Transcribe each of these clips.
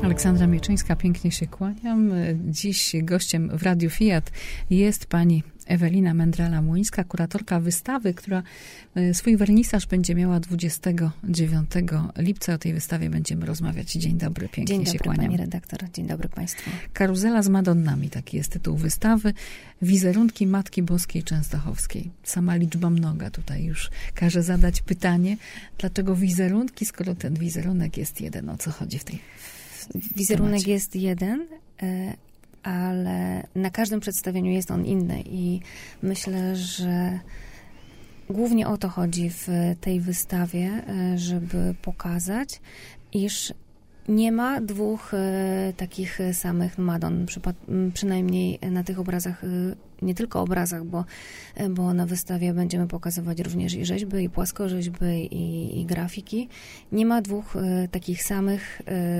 Aleksandra Mieczyńska, pięknie się kłaniam. Dziś gościem w Radiu Fiat jest pani Ewelina Mędrala-Młyńska, kuratorka wystawy, która swój wernisaż będzie miała 29 lipca. O tej wystawie będziemy rozmawiać. Dzień dobry, pięknie Dzień się dobry, kłaniam. pani redaktor. Dzień dobry państwu. Karuzela z Madonnami, taki jest tytuł wystawy. Wizerunki Matki Boskiej Częstochowskiej. Sama liczba mnoga tutaj już każe zadać pytanie, dlaczego wizerunki, skoro ten wizerunek jest jeden, o co chodzi w tej Wizerunek temacie? jest jeden, ale na każdym przedstawieniu jest on inny i myślę, że głównie o to chodzi w tej wystawie, żeby pokazać, iż nie ma dwóch takich samych Madon, przynajmniej na tych obrazach, nie tylko obrazach, bo na wystawie będziemy pokazywać również i rzeźby, i płaskorzeźby, i grafiki. Nie ma dwóch takich samych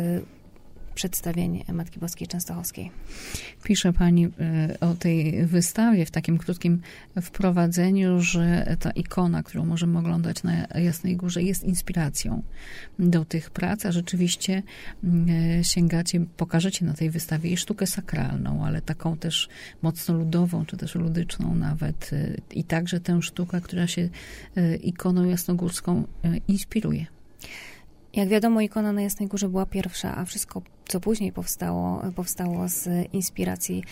przedstawień Matki Boskiej Częstochowskiej. Pisze pani o tej wystawie w takim krótkim wprowadzeniu, że ta ikona, którą możemy oglądać na Jasnej Górze, jest inspiracją do tych prac, a rzeczywiście sięgacie, pokażecie na tej wystawie i sztukę sakralną, ale taką też mocno ludową, czy też ludyczną nawet, i także tę sztukę, która się ikoną jasnogórską inspiruje. Jak wiadomo, ikona na Jasnej Górze była pierwsza, a wszystko, co później powstało z inspiracji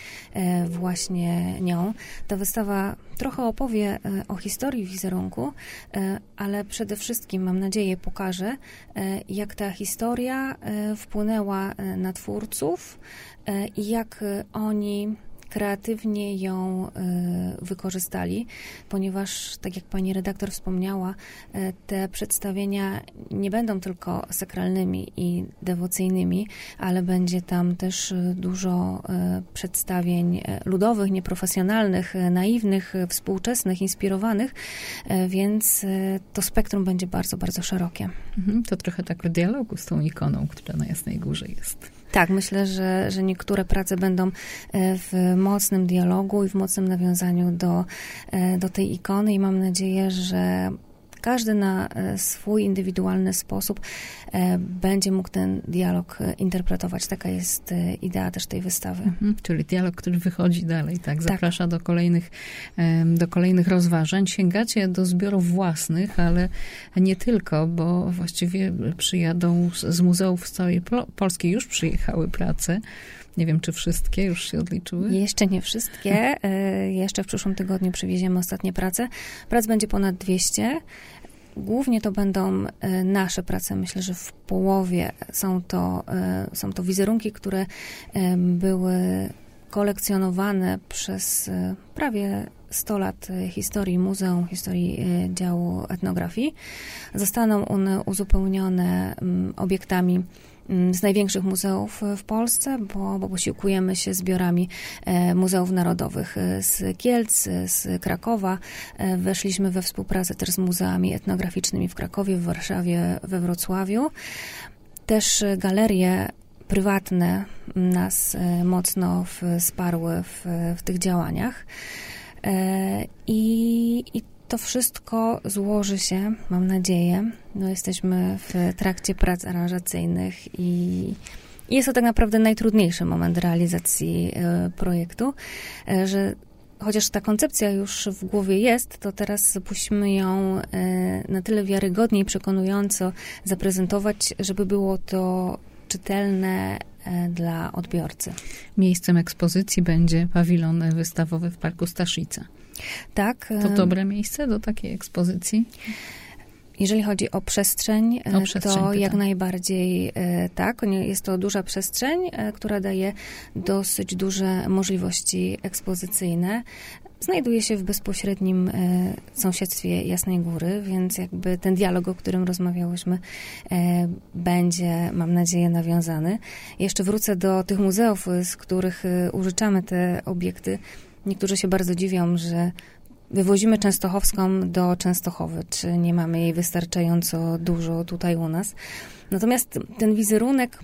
właśnie nią. Ta wystawa trochę opowie o historii wizerunku, ale przede wszystkim, mam nadzieję, pokaże, jak ta historia wpłynęła na twórców i jak oni kreatywnie ją wykorzystali, ponieważ, tak jak pani redaktor wspomniała, te przedstawienia nie będą tylko sakralnymi i dewocyjnymi, ale będzie tam też dużo przedstawień ludowych, nieprofesjonalnych, naiwnych, współczesnych, inspirowanych, więc to spektrum będzie bardzo, bardzo szerokie. To trochę tak w dialogu z tą ikoną, która na Jasnej Górze jest. Tak, myślę, że niektóre prace będą w mocnym dialogu i w mocnym nawiązaniu do tej ikony i mam nadzieję, że każdy na swój indywidualny sposób będzie mógł ten dialog interpretować. Taka jest idea też tej wystawy. Czyli dialog, który wychodzi dalej, tak? Zaprasza do kolejnych rozważań. Sięgacie do zbiorów własnych, ale nie tylko, bo właściwie przyjadą z muzeów z całej Polski. Już przyjechały prace. Nie wiem, czy wszystkie już się odliczyły? Jeszcze nie wszystkie. Jeszcze w przyszłym tygodniu przywieziemy ostatnie prace. Prac będzie ponad 200. Głównie to będą nasze prace. Myślę, że w połowie są to wizerunki, które były kolekcjonowane przez prawie 100 lat historii muzeum, historii działu etnografii. Zostaną one uzupełnione obiektami z największych muzeów w Polsce, bo posiłkujemy się zbiorami muzeów narodowych z Kielc, z Krakowa. Weszliśmy we współpracę też z muzeami etnograficznymi w Krakowie, w Warszawie, we Wrocławiu. Też galerie prywatne nas mocno wsparły w tych działaniach. I to wszystko złoży się, mam nadzieję. Jesteśmy w trakcie prac aranżacyjnych i jest to tak naprawdę najtrudniejszy moment realizacji projektu, że chociaż ta koncepcja już w głowie jest, to teraz musimy ją na tyle wiarygodnie i przekonująco zaprezentować, żeby było to czytelne dla odbiorcy. Miejscem ekspozycji będzie pawilon wystawowy w Parku Staszica. Tak. To dobre miejsce do takiej ekspozycji? Jeżeli chodzi o przestrzeń, to jak najbardziej tak. Jest to duża przestrzeń, która daje dosyć duże możliwości ekspozycyjne. Znajduje się w bezpośrednim sąsiedztwie Jasnej Góry, więc jakby ten dialog, o którym rozmawiałyśmy, będzie, mam nadzieję, nawiązany. Jeszcze wrócę do tych muzeów, z których użyczamy te obiekty. Niektórzy się bardzo dziwią, że wywozimy Częstochowską do Częstochowy, czy nie mamy jej wystarczająco dużo tutaj u nas. Natomiast ten wizerunek,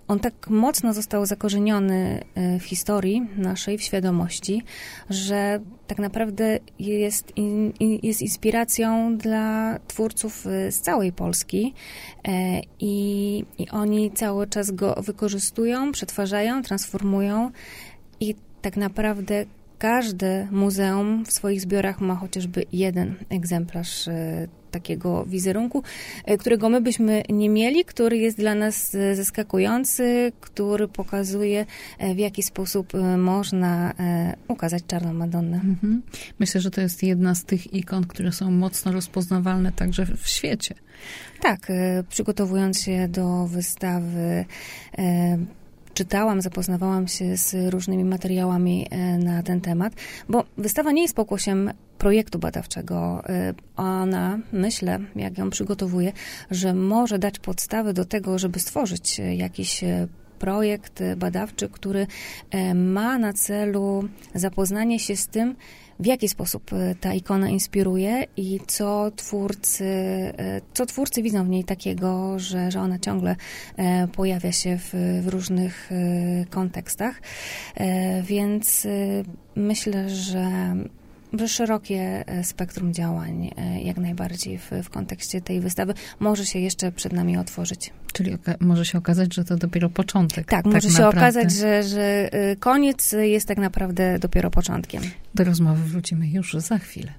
on tak mocno został zakorzeniony w historii naszej, w świadomości, że tak naprawdę jest inspiracją dla twórców z całej Polski i oni cały czas go wykorzystują, przetwarzają, transformują i tak naprawdę każde muzeum w swoich zbiorach ma chociażby jeden egzemplarz takiego wizerunku, którego my byśmy nie mieli, który jest dla nas zaskakujący, który pokazuje, w jaki sposób można ukazać Czarną Madonnę. Myślę, że to jest jedna z tych ikon, które są mocno rozpoznawalne także w świecie. Tak, przygotowując się do wystawy, czytałam, zapoznawałam się z różnymi materiałami na ten temat, bo wystawa nie jest pokłosiem projektu badawczego. Ona, myślę, jak ją przygotowuję, że może dać podstawy do tego, żeby stworzyć jakiś projekt badawczy, który ma na celu zapoznanie się z tym, w jaki sposób ta ikona inspiruje i co twórcy widzą w niej takiego, że ona ciągle pojawia się w różnych kontekstach. Więc myślę, że szerokie spektrum działań jak najbardziej w kontekście tej wystawy może się jeszcze przed nami otworzyć. Czyli może się okazać, że to dopiero początek. Tak, może się okazać, że koniec jest tak naprawdę dopiero początkiem. Do rozmowy wrócimy już za chwilę.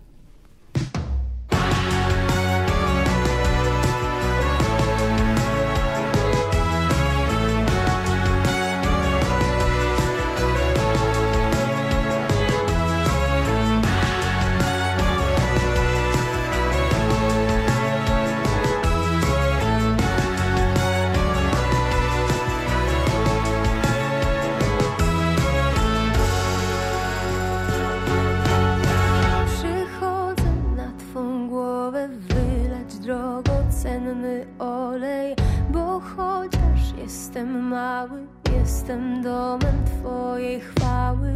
Jestem domem Twojej chwały.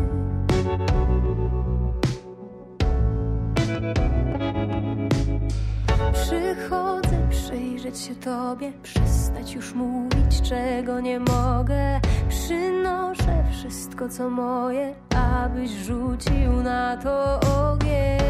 Przychodzę przyjrzeć się Tobie, przestać już mówić, czego nie mogę. Przynoszę wszystko, co moje, abyś rzucił na to ogień.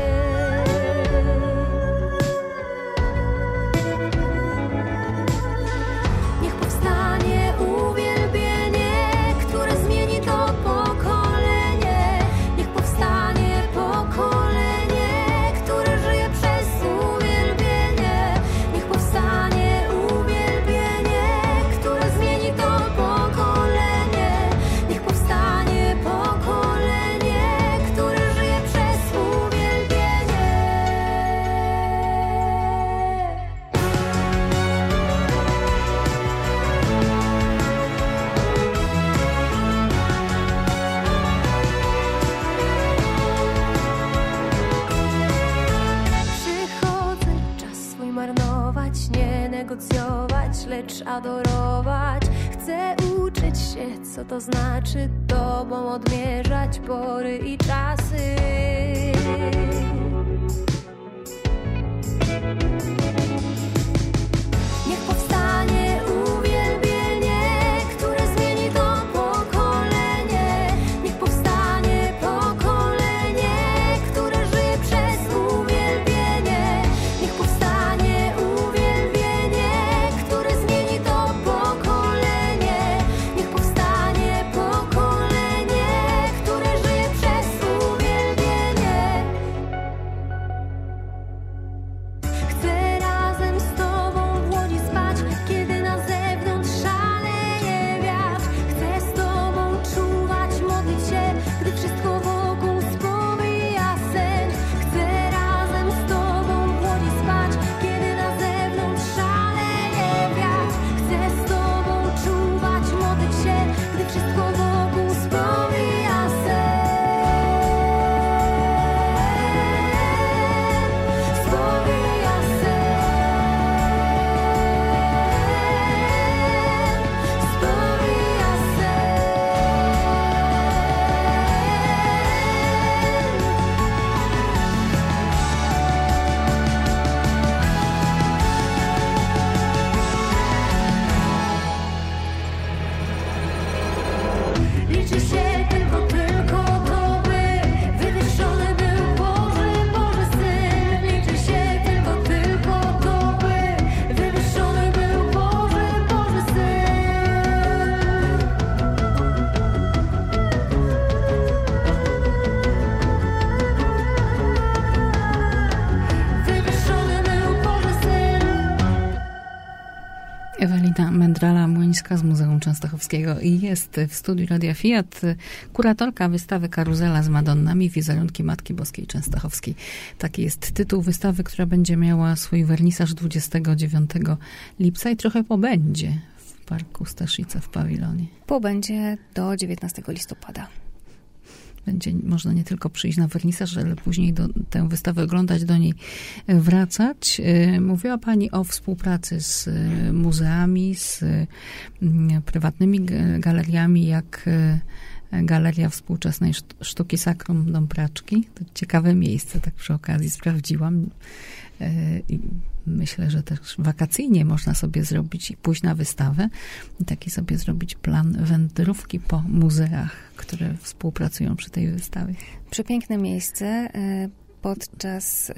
Niech powstanie uwielbienie, które zmieni to pokolenie. Niech powstanie pokolenie, które żyje przez uwielbienie. Niech powstanie uwielbienie, które zmieni to pokolenie. Niech powstanie pokolenie, które żyje przez uwielbienie. Przychodzę, czas swój marnować, nie negocjować, lecz adorować. Chcę uczyć się, co to znaczy Tobą odmierzać pory i czasy. Niech powstanie uwielbienie, które zmieni to pokolenie. Niech powstanie pokolenie, które żyje przez uwielbienie. Niech powstanie uwielbienie, które zmieni to pokolenie. Niech powstanie pokolenie, które żyje przez uwielbienie. Chcę Kamińska z Muzeum Częstochowskiego i jest w studiu Radia Fiat kuratorka wystawy Karuzela z Madonnami, wizerunki Matki Boskiej Częstochowskiej. Taki jest tytuł wystawy, która będzie miała swój wernisaż 29 lipca i trochę pobędzie w Parku Staszica w pawilonie. Pobędzie do 19 listopada. Będzie można nie tylko przyjść na wernisaż, ale później tę wystawę oglądać, do niej wracać. Mówiła Pani o współpracy z muzeami, z prywatnymi galeriami, jak Galeria Współczesnej Sztuki Sakrum Dąbraczki. To ciekawe miejsce, tak przy okazji sprawdziłam. I myślę, że też wakacyjnie można sobie zrobić i pójść na wystawę i taki sobie zrobić plan wędrówki po muzeach, które współpracują przy tej wystawie. Przepiękne miejsce podczas...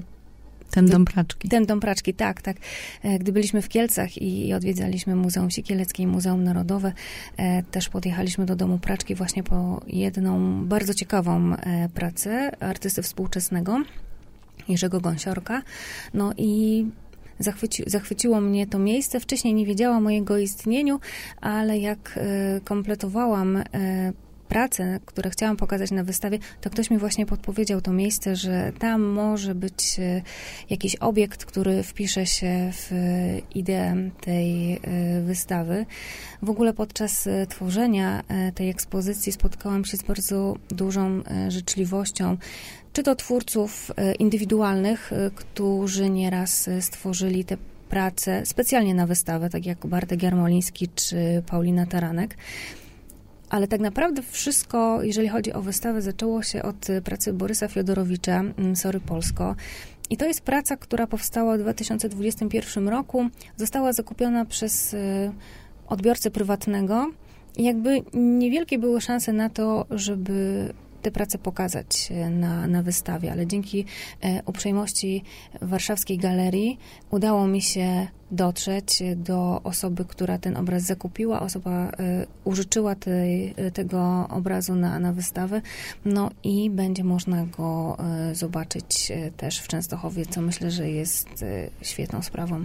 Ten Dąbraczki, tak. Gdy byliśmy w Kielcach i odwiedzaliśmy Muzeum Sikieleckie i Muzeum Narodowe, też podjechaliśmy do Domu Praczki właśnie po jedną bardzo ciekawą pracę artysty współczesnego, Jerzego Gąsiorka. No i zachwyciło mnie to miejsce. Wcześniej nie wiedziałam o jego istnieniu, ale jak kompletowałam prace, które chciałam pokazać na wystawie, to ktoś mi właśnie podpowiedział to miejsce, że tam może być jakiś obiekt, który wpisze się w ideę tej wystawy. W ogóle podczas tworzenia tej ekspozycji spotkałam się z bardzo dużą życzliwością, czy to twórców indywidualnych, którzy nieraz stworzyli te prace specjalnie na wystawę, tak jak Bartek Jarmoliński czy Paulina Taranek. Ale tak naprawdę wszystko, jeżeli chodzi o wystawę, zaczęło się od pracy Borysa Fiodorowicza, Sorry Polsko. I to jest praca, która powstała w 2021 roku. Została zakupiona przez odbiorcę prywatnego. I jakby niewielkie były szanse na to, żeby te prace pokazać na wystawie, ale dzięki uprzejmości warszawskiej galerii udało mi się dotrzeć do osoby, która ten obraz zakupiła. Osoba użyczyła tego obrazu na wystawę, no i będzie można go zobaczyć też w Częstochowie, co myślę, że jest świetną sprawą.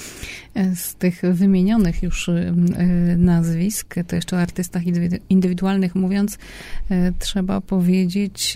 Z tych wymienionych już nazwisk, to jeszcze o artystach indywidualnych mówiąc, trzeba powiedzieć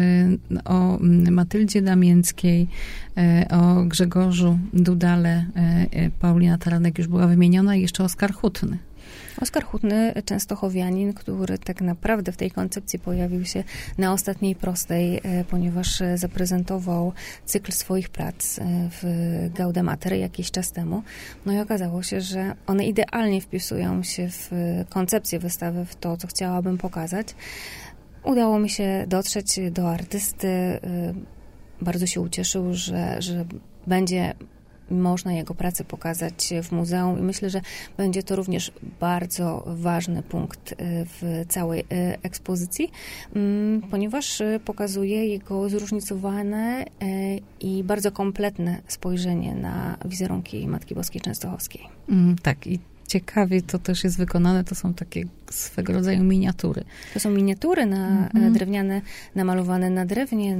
o Matyldzie Damięckiej, o Grzegorzu Dudale, Paulina Taranek już była wymieniona i jeszcze Oskar Hutny. Oskar Hutny, częstochowianin, który tak naprawdę w tej koncepcji pojawił się na ostatniej prostej, ponieważ zaprezentował cykl swoich prac w Gaudemater jakiś czas temu. No i okazało się, że one idealnie wpisują się w koncepcję wystawy, w to, co chciałabym pokazać. Udało mi się dotrzeć do artysty. Bardzo się ucieszył, że będzie można jego pracę pokazać w muzeum i myślę, że będzie to również bardzo ważny punkt w całej ekspozycji, ponieważ pokazuje jego zróżnicowane i bardzo kompletne spojrzenie na wizerunki Matki Boskiej Częstochowskiej. Tak, i ciekawie to też jest wykonane, to są takie swego rodzaju miniatury. To są miniatury drewniane, namalowane na drewnie,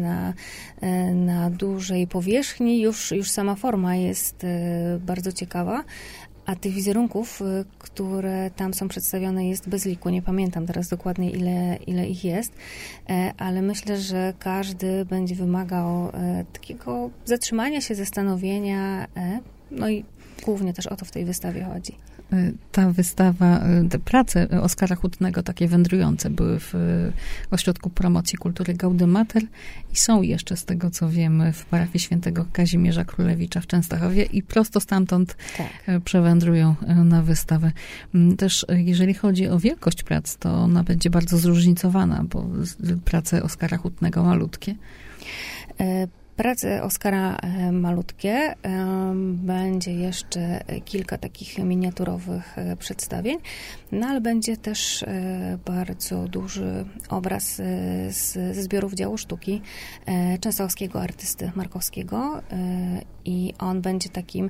na dużej powierzchni. Już sama forma jest bardzo ciekawa, a tych wizerunków, które tam są przedstawione, jest bez liku. Nie pamiętam teraz dokładnie, ile ich jest, ale myślę, że każdy będzie wymagał takiego zatrzymania się, zastanowienia, no i głównie też o to w tej wystawie chodzi. Ta wystawa, te prace Oskara Hutnego, takie wędrujące, były w Ośrodku Promocji Kultury Gaudemater i są jeszcze, z tego co wiem, w parafii świętego Kazimierza Królewicza w Częstochowie i prosto stamtąd przewędrują na wystawę. Też jeżeli chodzi o wielkość prac, to ona będzie bardzo zróżnicowana, bo prace Oskara Hutnego malutkie. Prace Oskara malutkie, będzie jeszcze kilka takich miniaturowych przedstawień, no ale będzie też bardzo duży obraz ze zbiorów dzieł sztuki częstochowskiego artysty Markowskiego i on będzie takim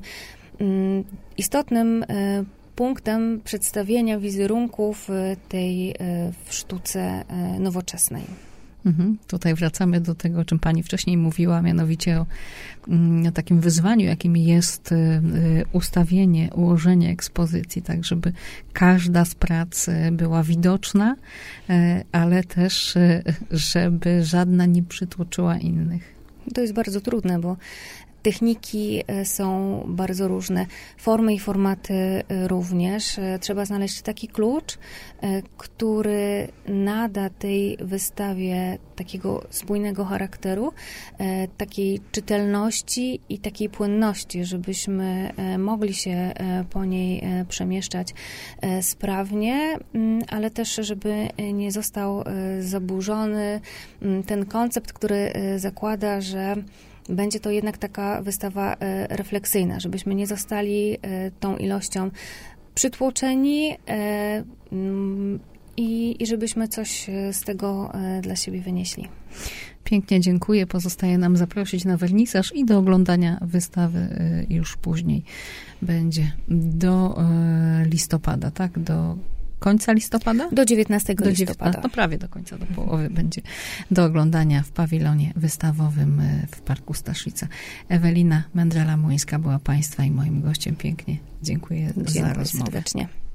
istotnym punktem przedstawienia wizerunków tej w sztuce nowoczesnej. Tutaj wracamy do tego, o czym pani wcześniej mówiła, mianowicie o takim wyzwaniu, jakim jest ustawienie, ułożenie ekspozycji, tak żeby każda z prac była widoczna, ale też, żeby żadna nie przytłoczyła innych. To jest bardzo trudne, bo techniki są bardzo różne, formy i formaty również. Trzeba znaleźć taki klucz, który nada tej wystawie takiego spójnego charakteru, takiej czytelności i takiej płynności, żebyśmy mogli się po niej przemieszczać sprawnie, ale też, żeby nie został zaburzony ten koncept, który zakłada, że będzie to jednak taka wystawa refleksyjna, żebyśmy nie zostali tą ilością przytłoczeni i żebyśmy coś z tego dla siebie wynieśli. Pięknie dziękuję. Pozostaje nam zaprosić na wernisaż i do oglądania wystawy już później. Będzie do listopada, tak? Do końca listopada? Do 19 listopada. No prawie do końca, do połowy będzie do oglądania w pawilonie wystawowym w Parku Staszica. Ewelina Mędrela-Młyńska była Państwa i moim gościem. Pięknie dziękuję za rozmowę. Serdecznie.